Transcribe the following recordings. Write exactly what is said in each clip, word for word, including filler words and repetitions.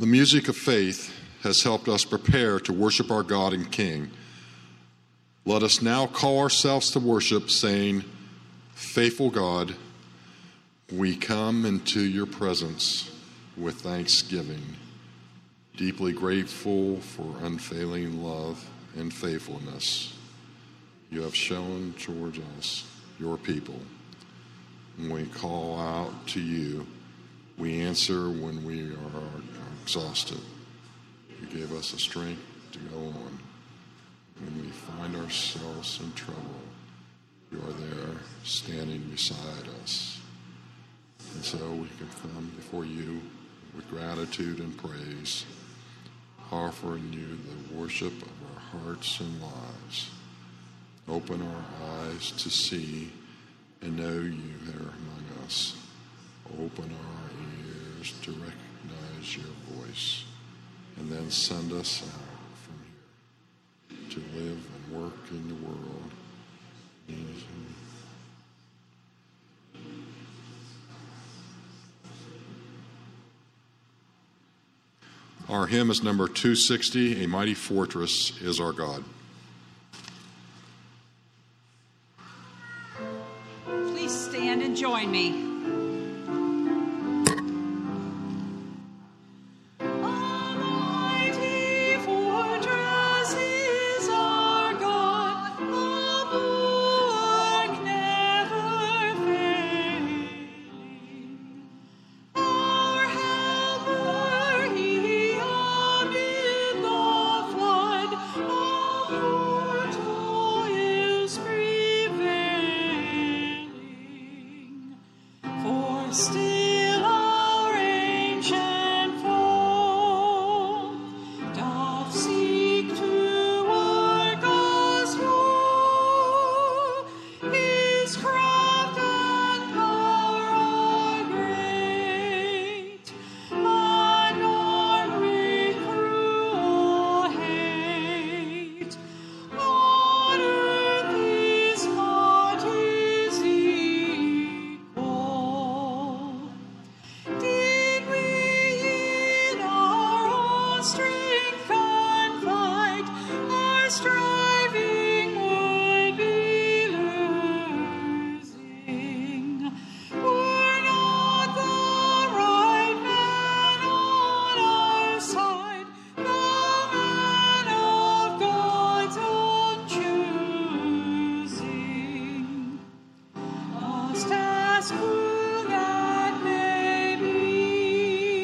The music of faith has helped us prepare to worship our God and King. Let us now call ourselves to worship, saying, "Faithful God, we come into your presence with thanksgiving, deeply grateful for unfailing love and faithfulness you have shown towards us, your people. When we call out to you, we answer when we are exhausted. You gave us the strength to go on. When we find ourselves in trouble, you are there standing beside us. And so we can come before you with gratitude and praise, offering you the worship of our hearts and lives. Open our eyes to see and know you there among us. Open our ears to recognize your voice, and then send us out from here to live and work in the world. Our hymn is number two sixty, "A Mighty Fortress is Our God." Please stand and join me.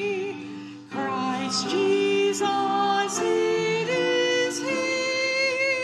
Jesus, it is He.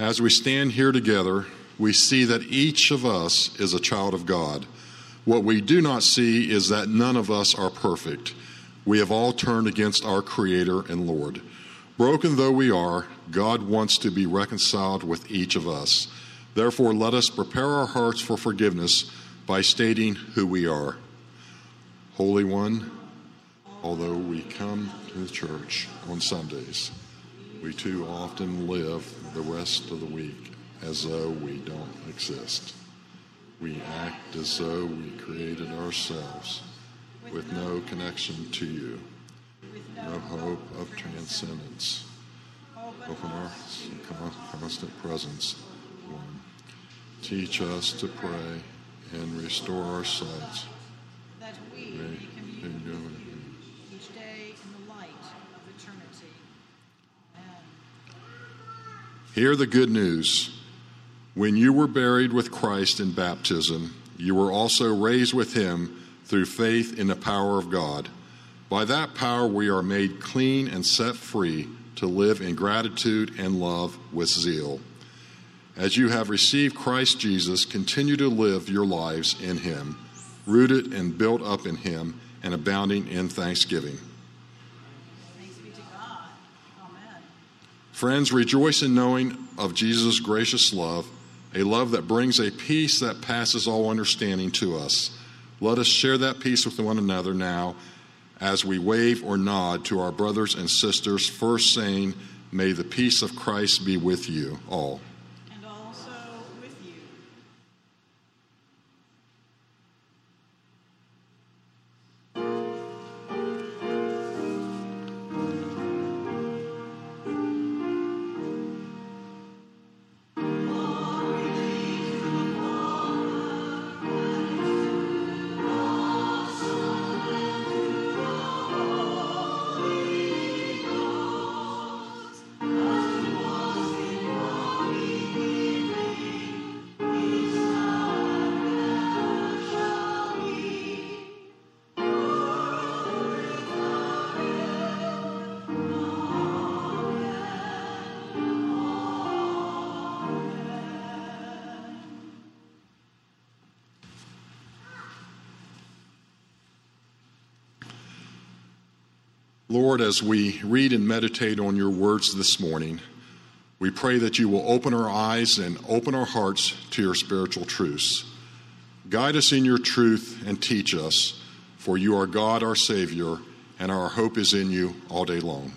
As we stand here together, we see that each of us is a child of God. What we do not see is that none of us are perfect. We have all turned against our Creator and Lord. Broken though we are, God wants to be reconciled with each of us. Therefore, let us prepare our hearts for forgiveness by stating who we are. Holy One, although we come to the church on Sundays, we too often live the rest of the week as though we don't exist. We act as though we created ourselves with no connection to you, no hope of transcendence. Open our hearts to constant presence, One. Teach us to pray and restore our sight. That we may commune each day in the light of eternity. Amen. Hear the good news. When you were buried with Christ in baptism, you were also raised with him through faith in the power of God. By that power we are made clean and set free to live in gratitude and love with zeal. As you have received Christ Jesus, continue to live your lives in him, rooted and built up in him and abounding in thanksgiving. Thanks be to God. Amen. Friends, rejoice in knowing of Jesus' gracious love, a love that brings a peace that passes all understanding to us. Let us share that peace with one another now as we wave or nod to our brothers and sisters, first saying, "May the peace of Christ be with you all." And also with you. Lord, as we read and meditate on your words this morning, we pray that you will open our eyes and open our hearts to your spiritual truths. Guide us in your truth and teach us, for you are God, our Savior, and our hope is in you all day long.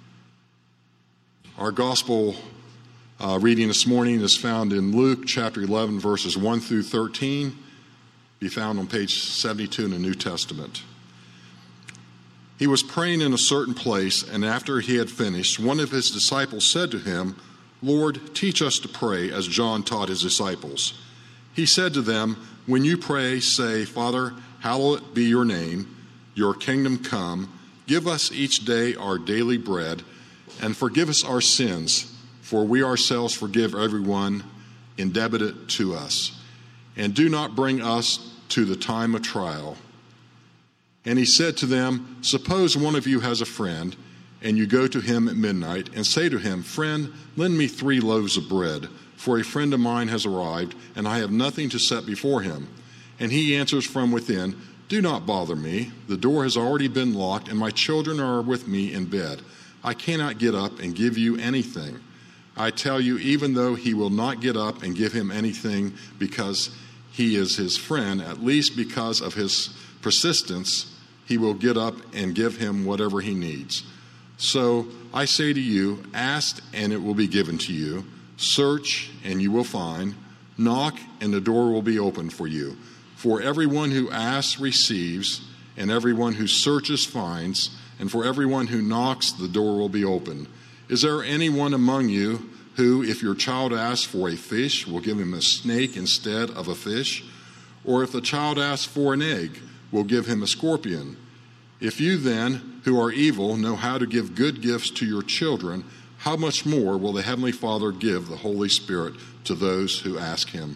Our gospel uh, reading this morning is found in Luke chapter eleven, verses one through thirteen, be found on page seventy-two in the New Testament. He was praying in a certain place, and after he had finished, one of his disciples said to him, "Lord, teach us to pray as John taught his disciples." He said to them, "When you pray, say, 'Father, hallowed be your name, your kingdom come. Give us each day our daily bread, and forgive us our sins, for we ourselves forgive everyone indebted to us. And do not bring us to the time of trial.' And he said to them, 'Suppose one of you has a friend, and you go to him at midnight and say to him, "Friend, lend me three loaves of bread, for a friend of mine has arrived, and I have nothing to set before him." And he answers from within, "Do not bother me. The door has already been locked, and my children are with me in bed. I cannot get up and give you anything." I tell you, even though he will not get up and give him anything because he is his friend, at least because of his persistence, he will get up and give him whatever he needs. So I say to you, ask and it will be given to you. Search and you will find. Knock and the door will be opened for you. For everyone who asks receives, and everyone who searches finds, and for everyone who knocks the door will be opened. Is there anyone among you who, if your child asks for a fish, will give him a snake instead of a fish? Or if the child asks for an egg, will give him a scorpion? If you then, who are evil, know how to give good gifts to your children, how much more will the Heavenly Father give the Holy Spirit to those who ask him?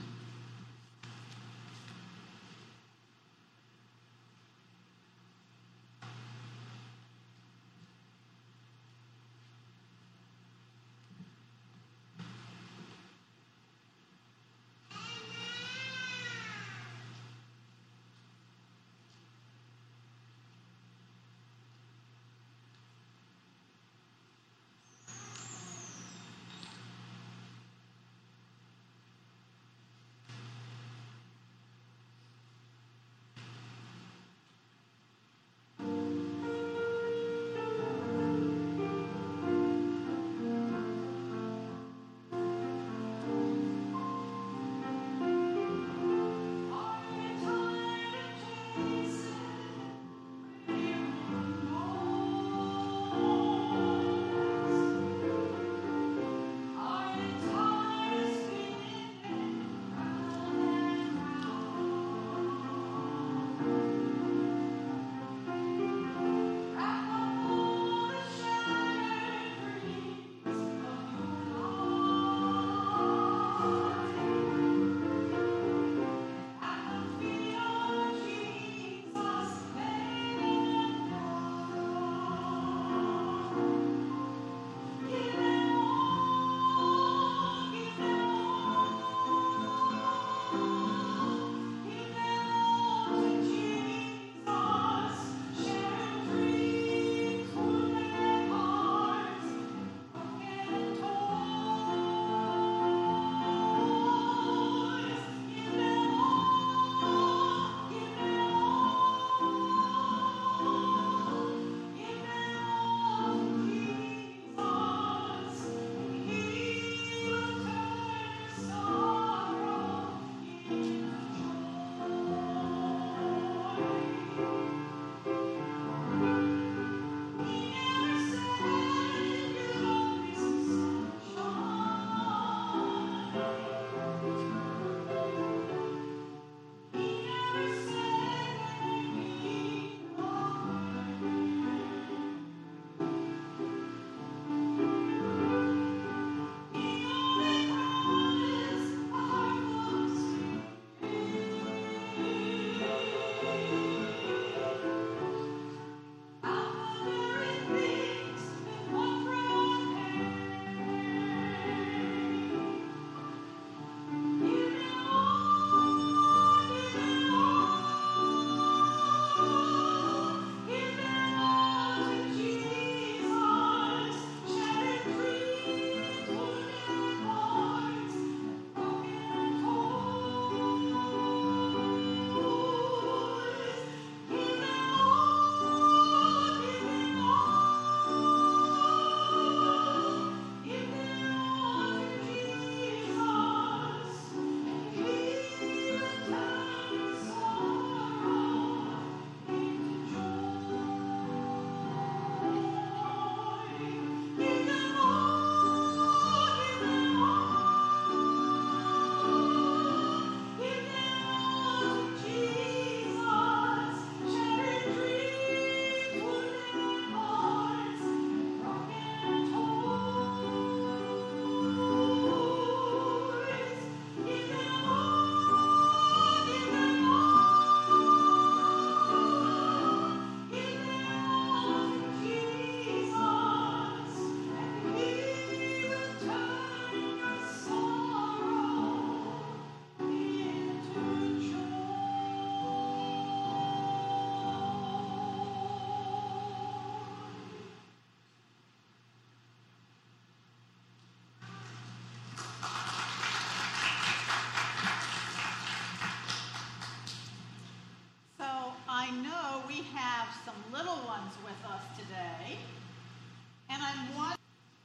have some little ones with us today. And I'm wondering...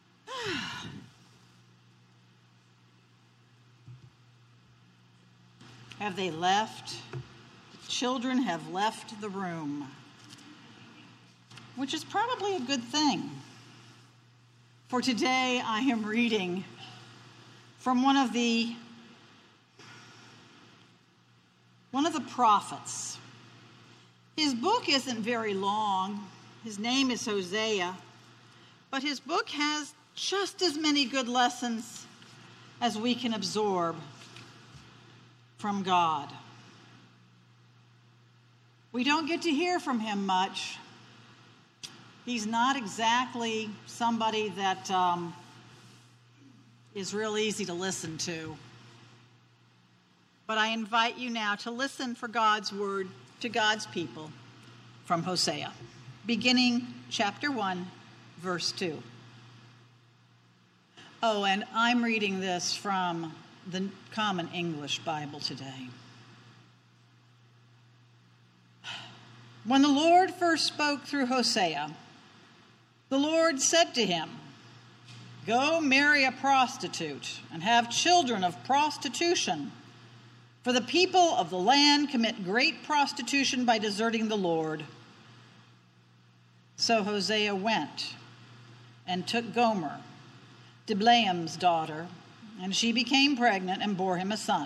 Have they left? The children have left the room, which is probably a good thing. For today, I am reading from one of the one of the prophets. His book isn't very long. His name is Hosea, but his book has just as many good lessons as we can absorb from God. We don't get to hear from him much. He's not exactly somebody that um, is real easy to listen to. But I invite you now to listen for God's word to God's people from Hosea, beginning chapter one, verse two. Oh, and I'm reading this from the Common English Bible today. When the Lord first spoke through Hosea, the Lord said to him, "Go marry a prostitute and have children of prostitution, for the people of the land commit great prostitution by deserting the Lord." So Hosea went and took Gomer, Diblaim's daughter, and she became pregnant and bore him a son.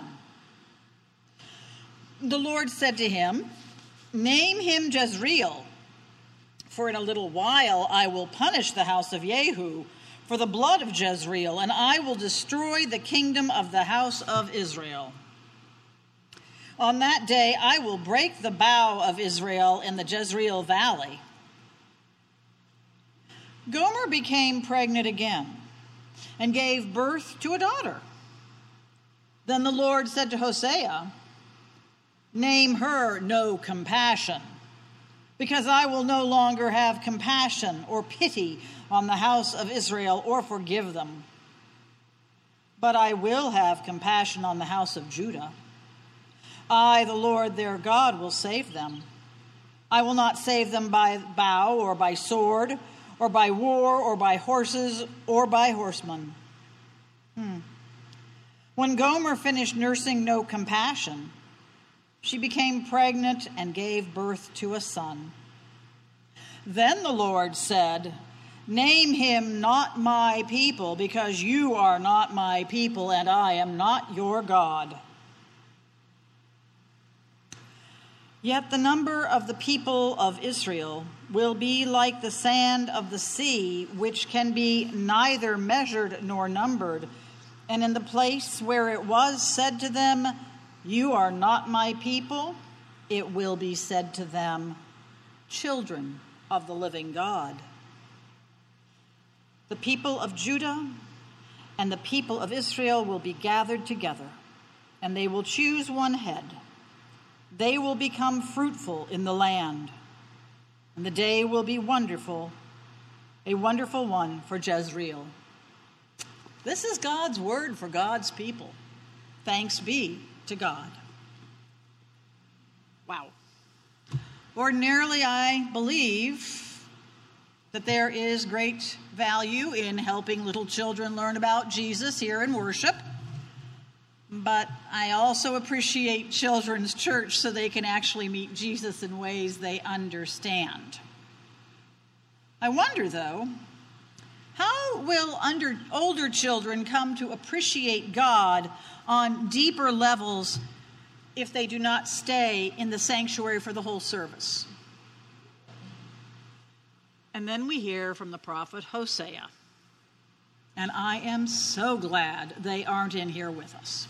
The Lord said to him, "Name him Jezreel, for in a little while I will punish the house of Jehu for the blood of Jezreel, and I will destroy the kingdom of the house of Israel. On that day I will break the bow of Israel in the Jezreel valley." Gomer became pregnant again and gave birth to a daughter. Then the Lord said to Hosea, "Name her No Compassion, because I will no longer have compassion or pity on the house of Israel or forgive them. But I will have compassion on the house of Judah. I, the Lord their God, will save them. I will not save them by bow or by sword or by war or by horses or by horsemen." Hmm. When Gomer finished nursing No Compassion, she became pregnant and gave birth to a son. Then the Lord said, "Name him Not My People, because you are not my people, and I am not your God." Yet the number of the people of Israel will be like the sand of the sea, which can be neither measured nor numbered. And in the place where it was said to them, "You are not my people," it will be said to them, "Children of the living God." The people of Judah and the people of Israel will be gathered together, and they will choose one head. They will become fruitful in the land, and the day will be wonderful, a wonderful one for Jezreel. This is God's word for God's people. Thanks be to God. Wow. Ordinarily, I believe that there is great value in helping little children learn about Jesus here in worship. But I also appreciate children's church so they can actually meet Jesus in ways they understand. I wonder, though, how will under, older children come to appreciate God on deeper levels if they do not stay in the sanctuary for the whole service? And then we hear from the prophet Hosea. And I am so glad they aren't in here with us.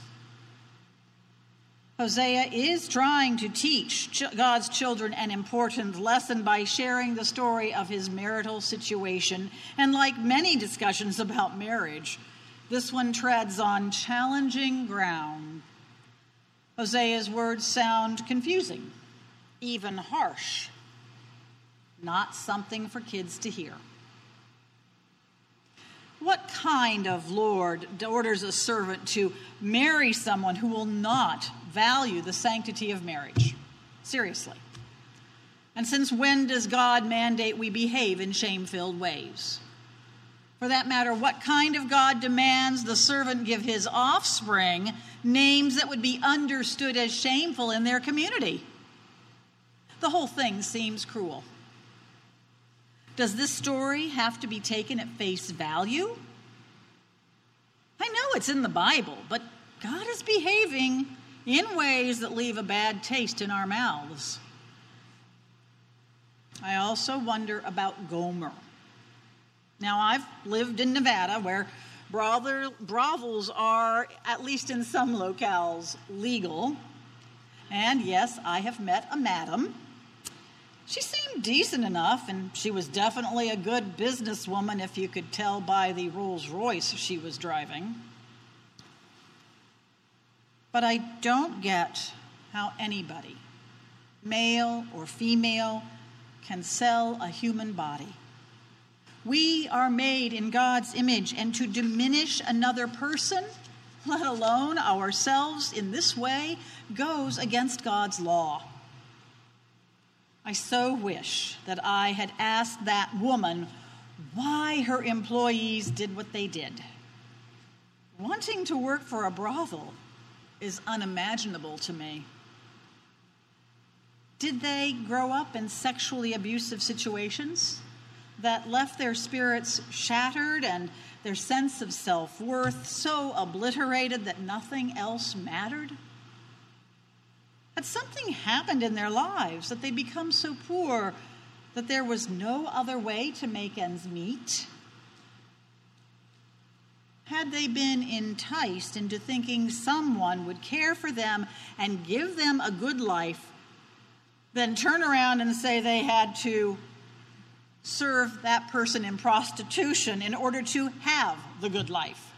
Hosea is trying to teach ch- God's children an important lesson by sharing the story of his marital situation. And like many discussions about marriage, this one treads on challenging ground. Hosea's words sound confusing, even harsh. Not something for kids to hear. What kind of Lord orders a servant to marry someone who will not value the sanctity of marriage? Seriously. And since when does God mandate we behave in shame-filled ways? For that matter, what kind of God demands the servant give his offspring names that would be understood as shameful in their community? The whole thing seems cruel. Does this story have to be taken at face value? I know it's in the Bible, but God is behaving in ways that leave a bad taste in our mouths. I also wonder about Gomer. Now, I've lived in Nevada where brothel, brothels are, at least in some locales, legal. And yes, I have met a madam. She seemed decent enough, and she was definitely a good businesswoman if you could tell by the Rolls Royce she was driving. But I don't get how anybody, male or female, can sell a human body. We are made in God's image, and to diminish another person, let alone ourselves, in this way, goes against God's law. I so wish that I had asked that woman why her employees did what they did. Wanting to work for a brothel is unimaginable to me. Did they grow up in sexually abusive situations that left their spirits shattered and their sense of self-worth so obliterated that nothing else mattered? Had something happened in their lives that they become so poor that there was no other way to make ends meet? Had they been enticed into thinking someone would care for them and give them a good life, then turn around and say they had to serve that person in prostitution in order to have the good life?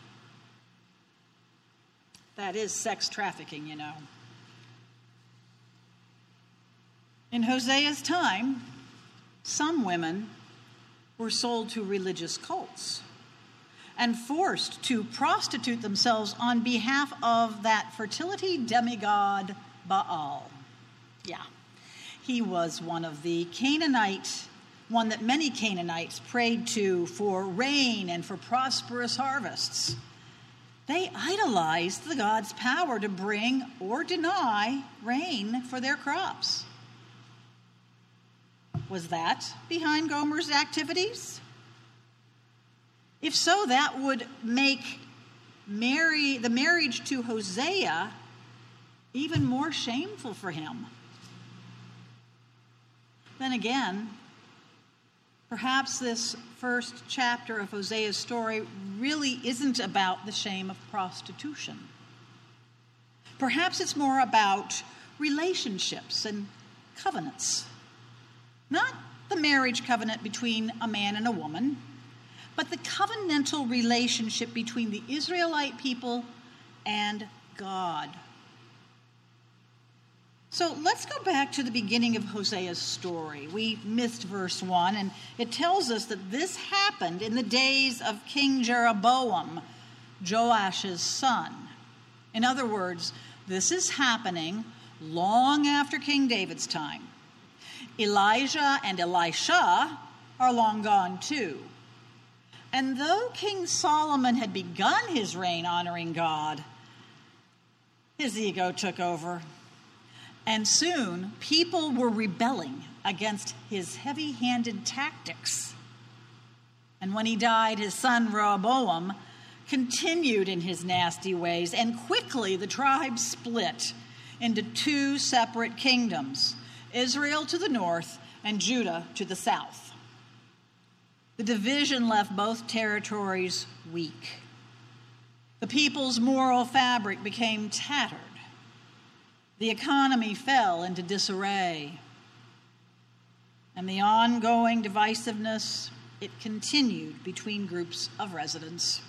That is sex trafficking, you know. In Hosea's time, some women were sold to religious cults and forced to prostitute themselves on behalf of that fertility demigod Baal. Yeah, he was one of the Canaanite, one that many Canaanites prayed to for rain and for prosperous harvests. They idolized the god's power to bring or deny rain for their crops. Was that behind Gomer's activities? If so, that would make Mary, the marriage to Hosea even more shameful for him. Then again, perhaps this first chapter of Hosea's story really isn't about the shame of prostitution. Perhaps it's more about relationships and covenants. Not the marriage covenant between a man and a woman, but the covenantal relationship between the Israelite people and God. So let's go back to the beginning of Hosea's story. We missed verse one, and it tells us that this happened in the days of King Jeroboam, Joash's son. In other words, this is happening long after King David's time. Elijah and Elisha are long gone too. And though King Solomon had begun his reign honoring God, his ego took over. And soon, people were rebelling against his heavy-handed tactics. And when he died, his son Rehoboam continued in his nasty ways, and quickly the tribes split into two separate kingdoms, Israel to the north and Judah to the south. The division left both territories weak. The people's moral fabric became tattered. The economy fell into disarray. And the ongoing divisiveness, it continued between groups of residents.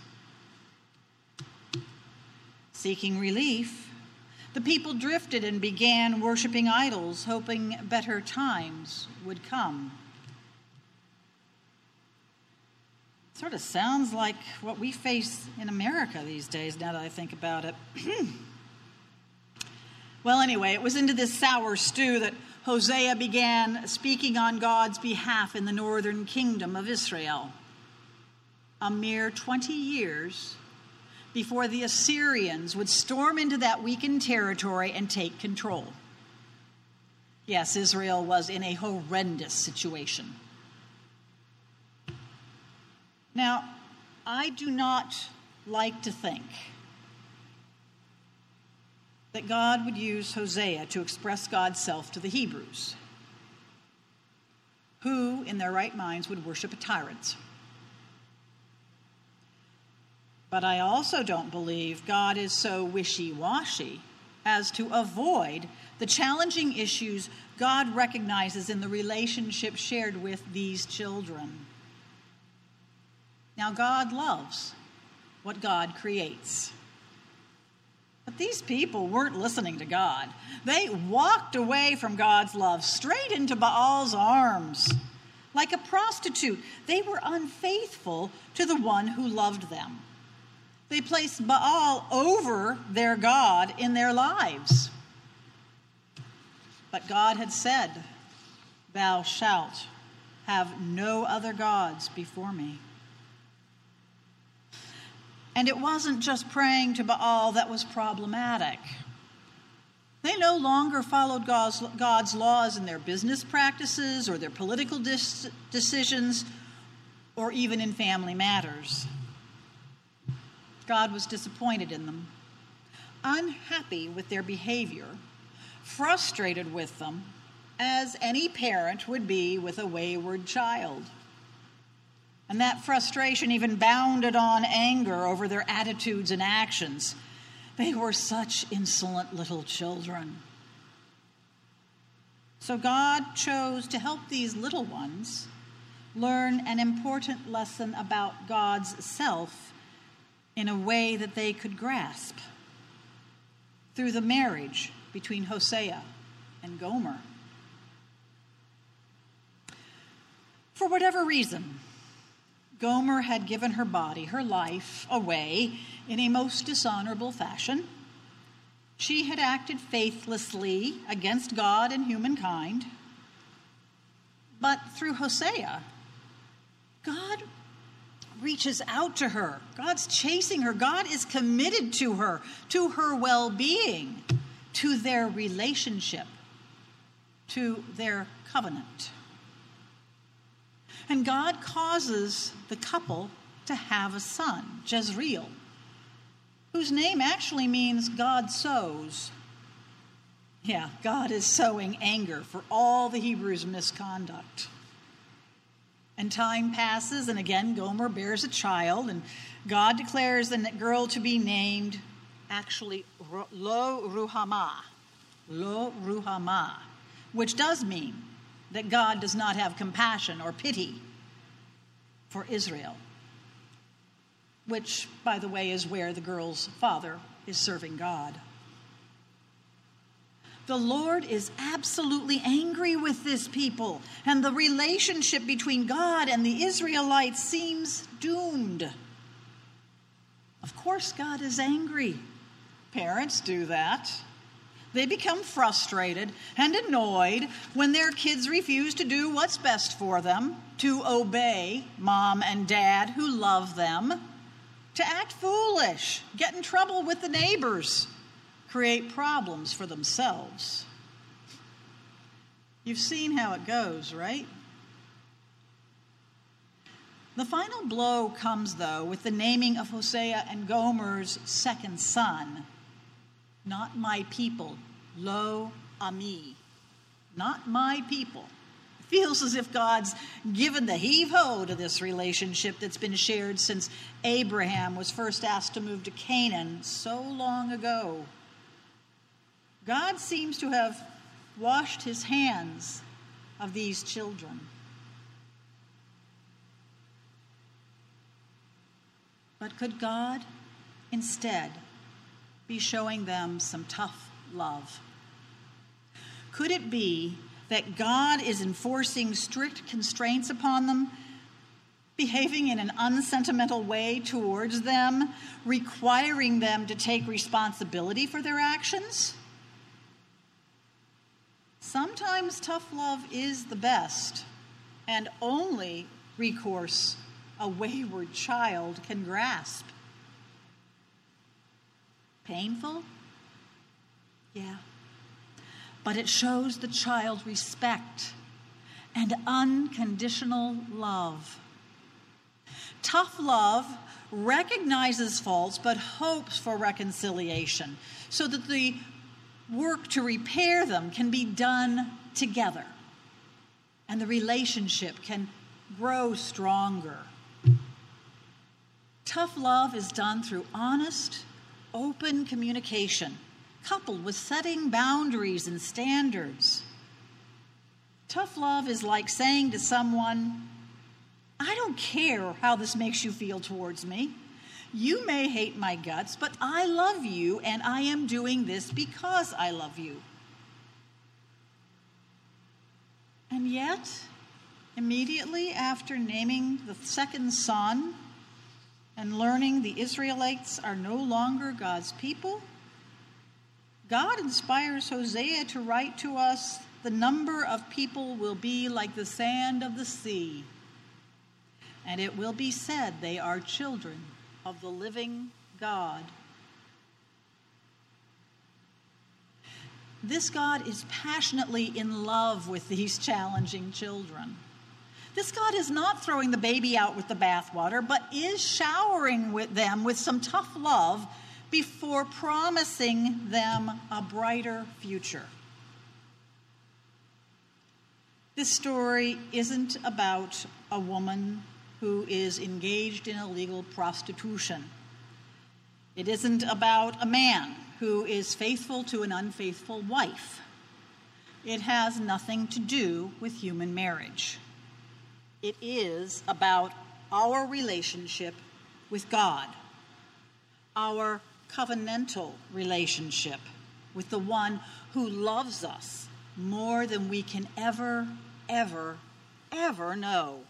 Seeking relief, the people drifted and began worshiping idols, hoping better times would come. Sort of sounds like what we face in America these days, now that I think about it. Well, anyway, it was into this sour stew that Hosea began speaking on God's behalf in the northern kingdom of Israel, a mere twenty years before the Assyrians would storm into that weakened territory and take control. Yes, Israel was in a horrendous situation. Now, I do not like to think that God would use Hosea to express God's self to the Hebrews, who, in their right minds, would worship a tyrant. But I also don't believe God is so wishy-washy as to avoid the challenging issues God recognizes in the relationship shared with these children. Now, God loves what God creates. But these people weren't listening to God. They walked away from God's love straight into Baal's arms. Like a prostitute, they were unfaithful to the one who loved them. They placed Baal over their God in their lives. But God had said, "Thou shalt have no other gods before me." And it wasn't just praying to Baal that was problematic. They no longer followed God's, God's laws in their business practices or their political dis- decisions or even in family matters. God was disappointed in them, unhappy with their behavior, frustrated with them, as any parent would be with a wayward child. And that frustration even bounded on anger over their attitudes and actions. They were such insolent little children. So God chose to help these little ones learn an important lesson about God's self in a way that they could grasp through the marriage between Hosea and Gomer. For whatever reason, Gomer had given her body, her life, away in a most dishonorable fashion. She had acted faithlessly against God and humankind. But through Hosea, God reaches out to her. God's chasing her. God is committed to her, to her well-being, to their relationship, to their covenant. And God causes the couple to have a son, Jezreel, whose name actually means God sows. Yeah, God is sowing anger for all the Hebrews' misconduct. And time passes, and again, Gomer bears a child, and God declares the girl to be named, actually, Lo Ruhamah, Lo Ruhamah, which does mean that God does not have compassion or pity for Israel, which, by the way, is where the girl's father is serving God. The Lord is absolutely angry with this people, and the relationship between God and the Israelites seems doomed. Of course, God is angry. Parents do that. They become frustrated and annoyed when their kids refuse to do what's best for them, to obey mom and dad who love them, to act foolish, get in trouble with the neighbors, create problems for themselves. You've seen how it goes, right? The final blow comes, though, with the naming of Hosea and Gomer's second son. Not my people, lo ami, not my people. It feels as if God's given the heave-ho to this relationship that's been shared since Abraham was first asked to move to Canaan so long ago. God seems to have washed his hands of these children. But could God instead be showing them some tough love? Could it be that God is enforcing strict constraints upon them, behaving in an unsentimental way towards them, requiring them to take responsibility for their actions? Sometimes tough love is the best and only recourse a wayward child can grasp. Painful? Yeah. But it shows the child respect and unconditional love. Tough love recognizes faults but hopes for reconciliation so that the work to repair them can be done together and the relationship can grow stronger. Tough love is done through honest, open communication, coupled with setting boundaries and standards. Tough love is like saying to someone, I don't care how this makes you feel towards me. You may hate my guts, but I love you, and I am doing this because I love you. And yet, immediately after naming the second son and learning the Israelites are no longer God's people, God inspires Hosea to write to us, the number of people will be like the sand of the sea, and it will be said they are children of the living God. This God is passionately in love with these challenging children. This God is not throwing the baby out with the bathwater, but is showering with them with some tough love before promising them a brighter future. This story isn't about a woman who is engaged in illegal prostitution. It isn't about a man who is faithful to an unfaithful wife. It has nothing to do with human marriage. It is about our relationship with God, our covenantal relationship with the one who loves us more than we can ever, ever, ever know.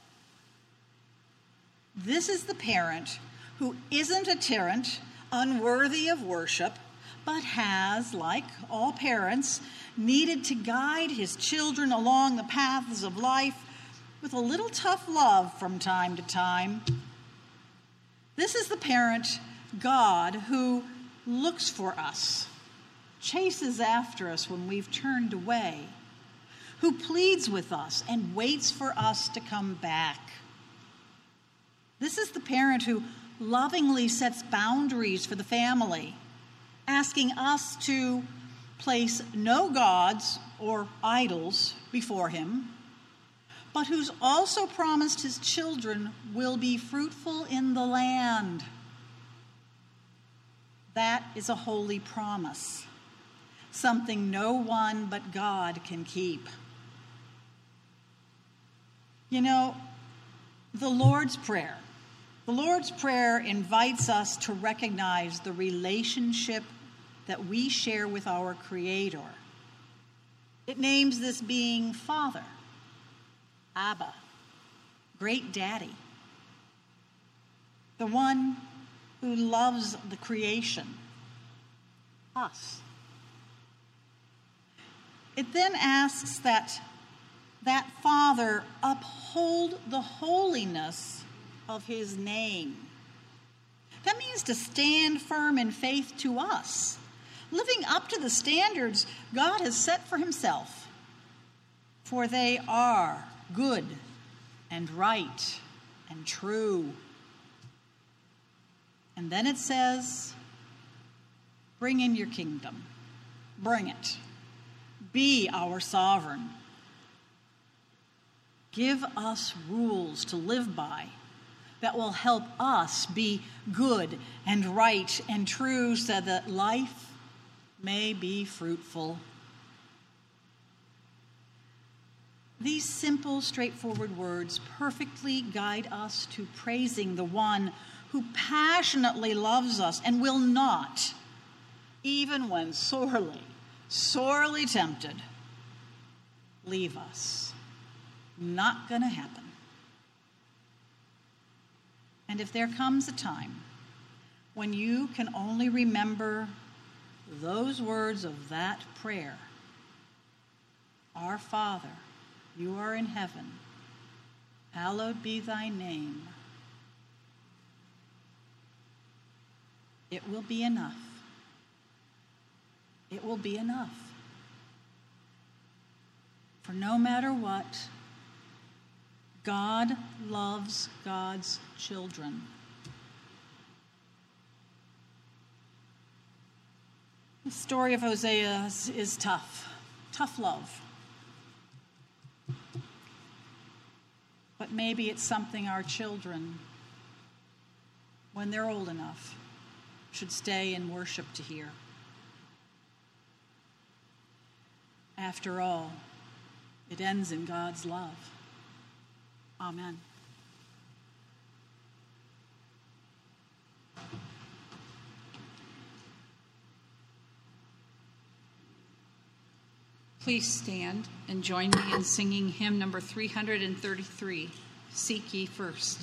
This is the parent who isn't a tyrant, unworthy of worship, but has, like all parents, needed to guide his children along the paths of life with a little tough love from time to time. This is the parent, God, who looks for us, chases after us when we've turned away, who pleads with us and waits for us to come back. This is the parent who lovingly sets boundaries for the family, asking us to place no gods or idols before him, but who's also promised his children will be fruitful in the land. That is a holy promise, something no one but God can keep. You know, the Lord's Prayer. The Lord's Prayer invites us to recognize the relationship that we share with our Creator. It names this being Father, Abba, Great Daddy, the one who loves the creation, us. It then asks that that Father uphold the holiness of his name. That means to stand firm in faith to us, living up to the standards God has set for himself, for they are good and right and true. And then it says, bring in your kingdom. Bring it. Be our sovereign. Give us rules to live by that will help us be good and right and true so that life may be fruitful. These simple, straightforward words perfectly guide us to praising the one who passionately loves us and will not, even when sorely, sorely tempted, leave us. Not going to happen. And if there comes a time when you can only remember those words of that prayer, Our Father, you are in heaven. Hallowed be thy name. It will be enough. It will be enough. For no matter what, God loves God's children. The story of Hosea is, is tough, tough love. But maybe it's something our children, when they're old enough, should stay and worship to hear. After all, it ends in God's love. Amen. Please stand and join me in singing hymn number three hundred thirty-three, Seek Ye First.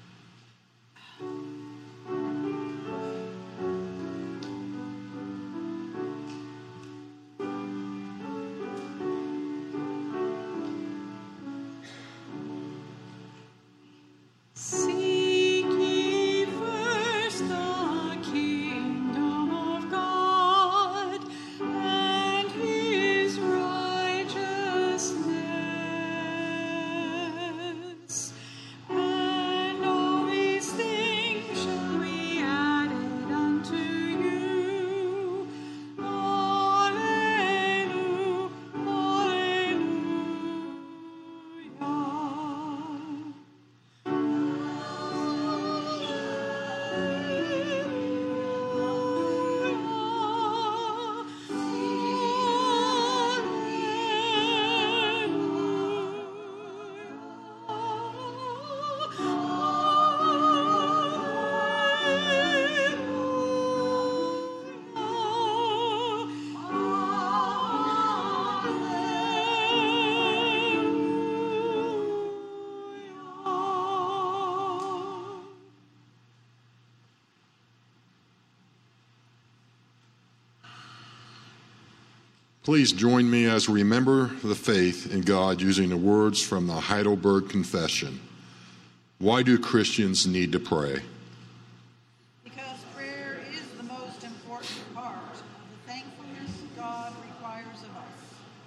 Please join me as we remember the faith in God using the words from the Heidelberg Confession. Why do Christians need to pray? Because prayer is the most important part of the thankfulness God requires of us.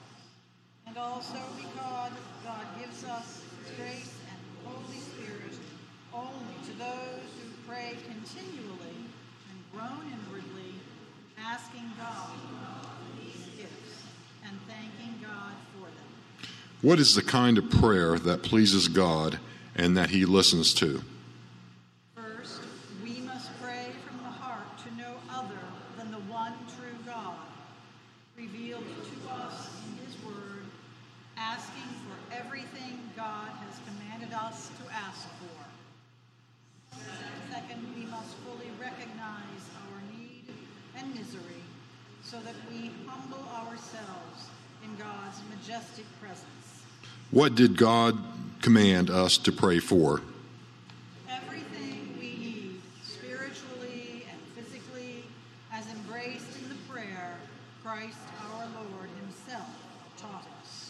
And also because God gives us His grace and Holy Spirit only to those who pray continually and groan inwardly, asking God these gifts and thanking God for them. What is the kind of prayer that pleases God and that He listens to? First, we must pray from the heart to no other than the one true God, revealed to us in His Word, asking for everything God has commanded us to ask for. Second, we must fully recognize our need and misery so that we humble ourselves in God's majestic presence. What did God command us to pray for? Everything we need, spiritually and physically, as embraced in the prayer Christ our Lord Himself taught us.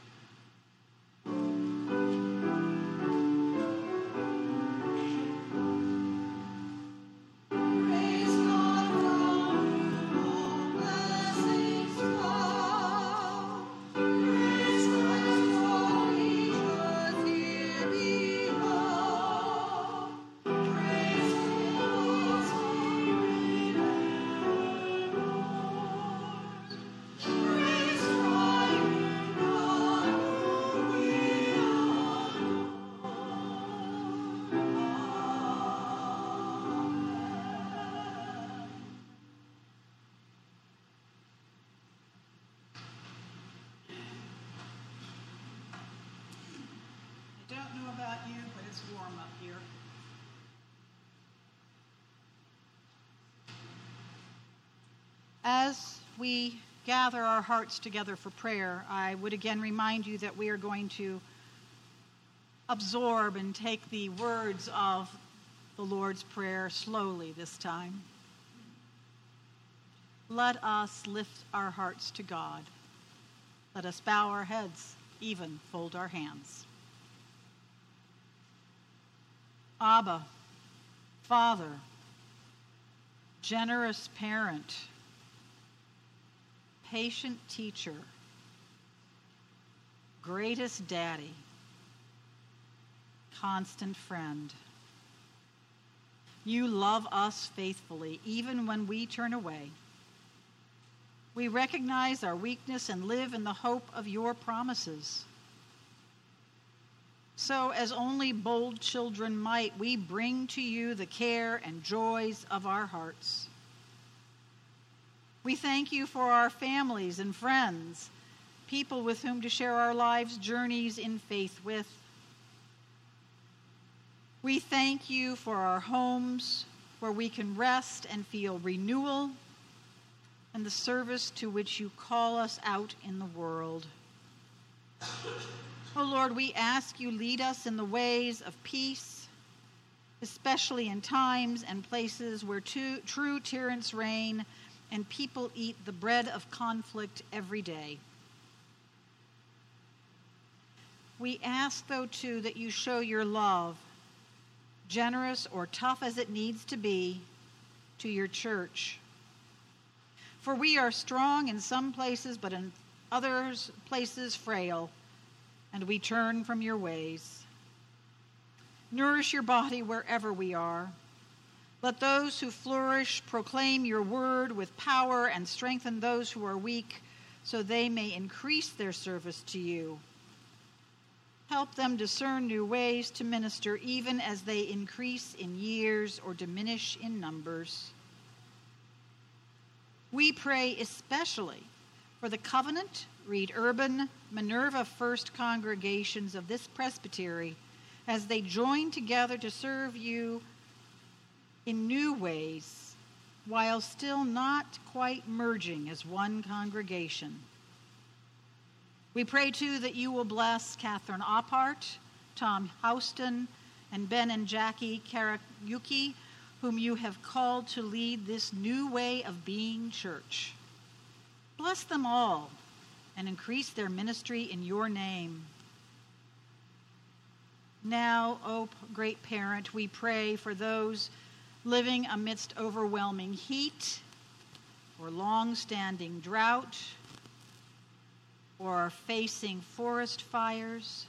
I don't know about you, but it's warm up here. As we gather our hearts together for prayer, I would again remind you that we are going to absorb and take the words of the Lord's Prayer slowly this time. Let us lift our hearts to God. Let us bow our heads, even fold our hands. Abba, Father, generous parent, patient teacher, greatest daddy, constant friend. You love us faithfully, even when we turn away. We recognize our weakness and live in the hope of your promises. So, as only bold children might, we bring to you the care and joys of our hearts. We thank you for our families and friends, people with whom to share our lives' journeys in faith with. We thank you for our homes, where we can rest and feel renewal, and the service to which you call us out in the world. Oh Lord, we ask you lead us in the ways of peace, especially in times and places where two, true tyrants reign and people eat the bread of conflict every day. We ask, though, too, that you show your love, generous or tough as it needs to be, to your church. For we are strong in some places, but in others places frail, and we turn from your ways. Nourish your body wherever we are. Let those who flourish proclaim your word with power and strengthen those who are weak, so they may increase their service to you. Help them discern new ways to minister, even as they increase in years or diminish in numbers. We pray especially for the Covenant, Reed Urban, Minerva First congregations of this presbytery, as they join together to serve you in new ways, while still not quite merging as one congregation. We pray, too, that you will bless Catherine Oppart, Tom Houston, and Ben and Jackie Karayuki, whom you have called to lead this new way of being church. Bless them all and increase their ministry in your name. Now, O great parent, we pray for those living amidst overwhelming heat or long-standing drought, or are facing forest fires.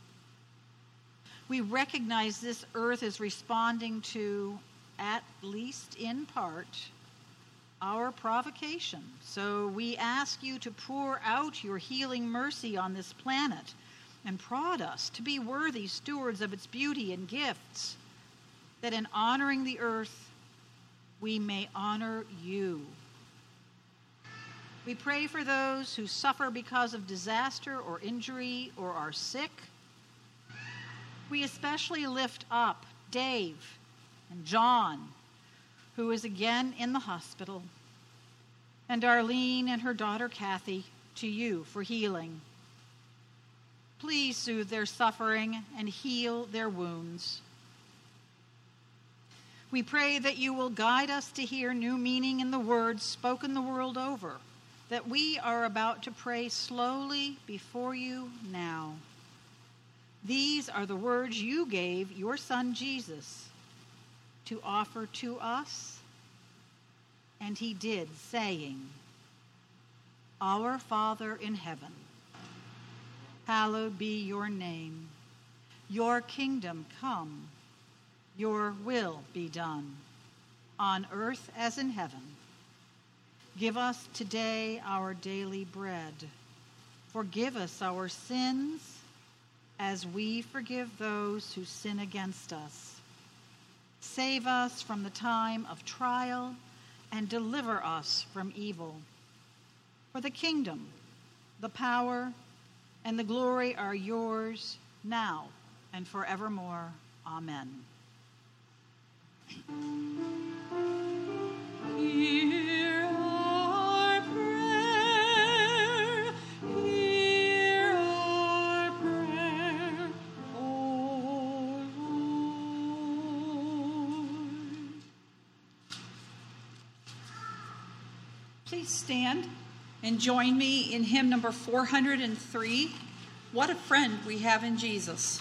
We recognize this earth is responding to, at least in part, our provocation. So we ask you to pour out your healing mercy on this planet and prod us to be worthy stewards of its beauty and gifts, that in honoring the earth, we may honor you. We pray for those who suffer because of disaster or injury or are sick. We especially lift up Dave and John, who is again in the hospital, and Arlene and her daughter Kathy to you for healing. Please soothe their suffering and heal their wounds. We pray that you will guide us to hear new meaning in the words spoken the world over, that we are about to pray slowly before you now. These are the words you gave your Son Jesus to offer to us, and he did, saying, Our Father in heaven, hallowed be your name. Your kingdom come, your will be done, on earth as in heaven. Give us today our daily bread. Forgive us our sins as we forgive those who sin against us. Save us from the time of trial and deliver us from evil. For the kingdom, the power, and the glory are yours now and forevermore. Amen. Hear our prayer, hear our prayer, O Lord. Please stand And join me in hymn number four hundred three, What a Friend We Have in Jesus.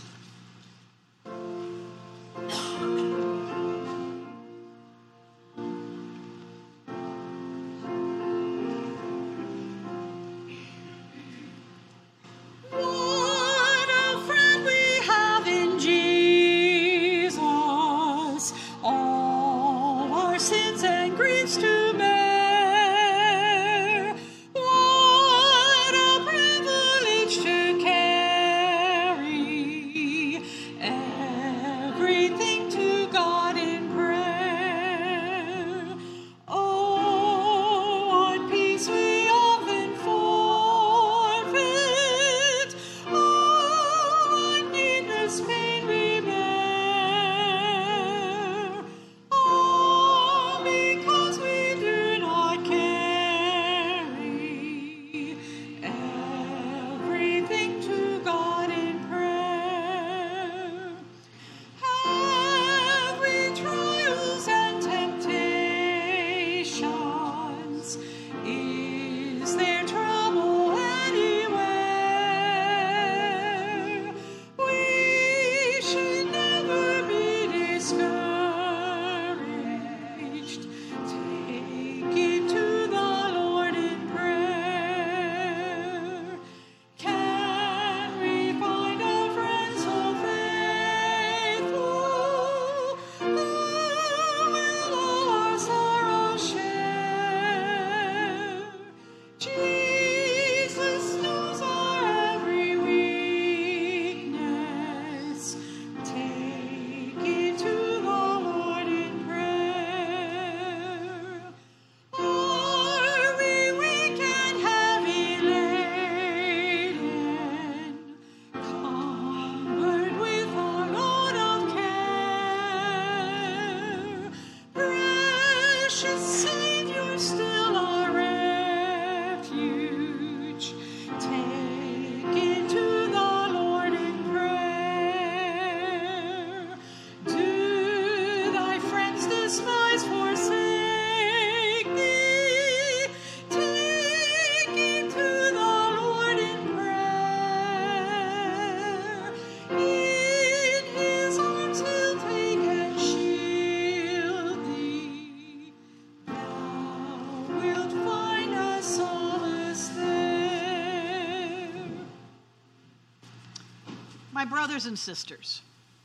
My brothers and sisters,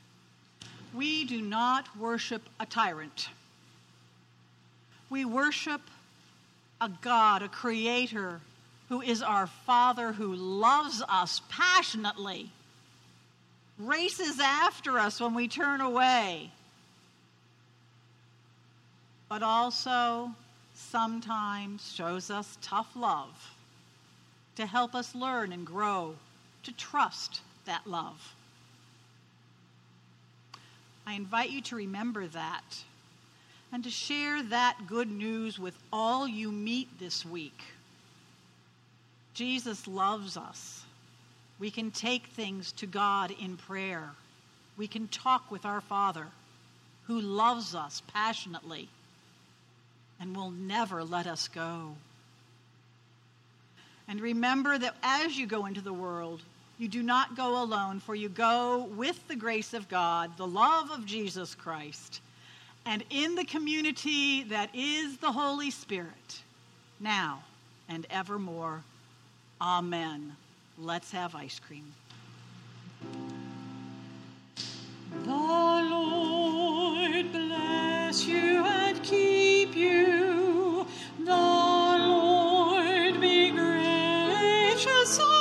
we do not worship a tyrant. We worship a God, a creator, who is our Father, who loves us passionately, races after us when we turn away, but also sometimes shows us tough love to help us learn and grow to trust that love. I invite you to remember that and to share that good news with all you meet this week. Jesus loves us. We can take things to God in prayer. We can talk with our Father, who loves us passionately and will never let us go. And remember that as you go into the world, you do not go alone, for you go with the grace of God, the love of Jesus Christ, and in the community that is the Holy Spirit, now and evermore. Amen. Let's have ice cream. The Lord bless you and keep you. The Lord be gracious